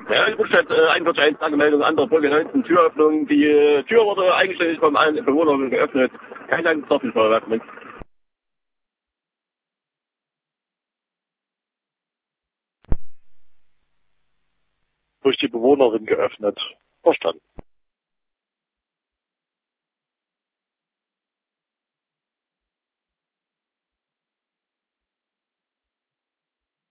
Ja, ich wurde jetzt 41 Anmeldung, andere Folge 19, Türöffnung. Die Tür wurde eigenständig vom Bewohner geöffnet. Kein einziges Doppelfeuerwerk mit. Durch die Bewohnerin geöffnet. Verstanden.